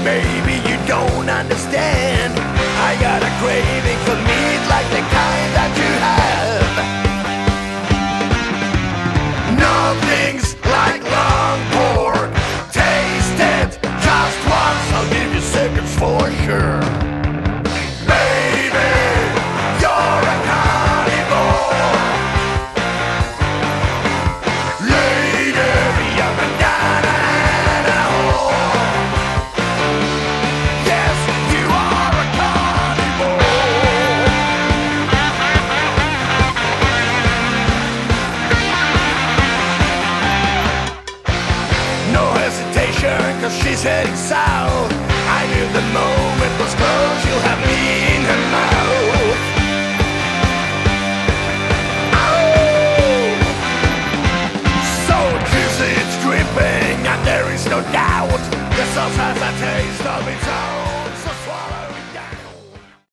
Maybe you don't understand. I got a craving for meat like the kind that you have. Nothing's like long pork. Taste it just once, I'll give you seconds for sure. Baby, you're a carnivore. Lady, I'm a banana and a whore. Yes, you are a carnivore. No hesitation, cause she's heading south. I knew the moment was close, she'll have me in her mouth. Oh, so juicy it's dripping, and there is no doubt the sauce has a taste of its own.